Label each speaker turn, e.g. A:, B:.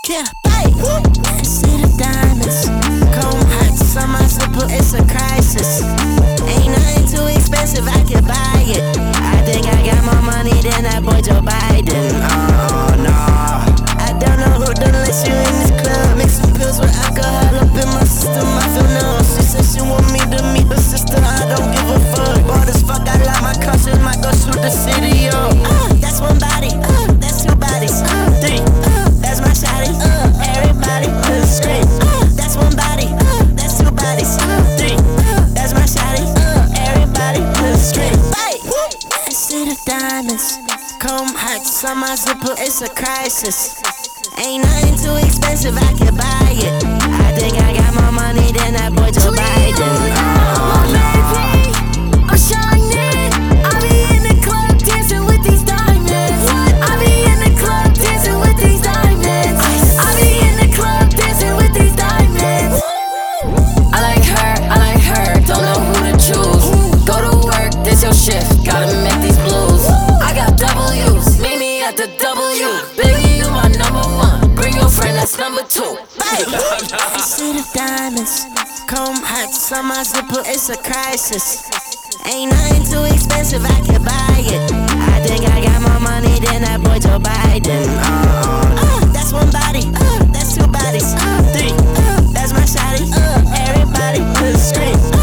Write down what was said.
A: Yeah, bite. See the diamonds, comb hearts on my slipper, it's a crisis. Ain't nothing too expensive, I can buy it. I think I got more money than that boy Joe Biden. Oh no, I don't know who done let you in this club. Mixing pills with alcohol up in my system, I feel numb. She said she want me to meet her sister, I don't give a fuck. Bored as fuck, I like my cousins, might go shoot the city up. That's one body, that's two bodies, three. That's my shawty, everybody scream. That's one body, that's two bodies, three. That's my shawty, everybody scream. I see the diamonds, comb hearts on my zipper, it's a crisis. Ain't nothing too expensive, I can buy it. I think I got more money than that boy Joe Biden. Oh no,
B: I'm shining. I be in the club dancing with these diamonds. I be in the club dancing with these diamonds. I be in the club dancing with these diamonds. I like her, don't know who to choose. Go to work, this your shift, gotta make these blues. I got W's, meet me at the W. Baby, you my number one, bring your friend, that's number two.
A: I see the diamonds, comb hearts on my zipper, it's a crisis. Ain't nothing too expensive, I can buy it. I think I got more money than that boy Joe Biden. That's one body, that's two bodies, three. That's my shawty, everybody scream.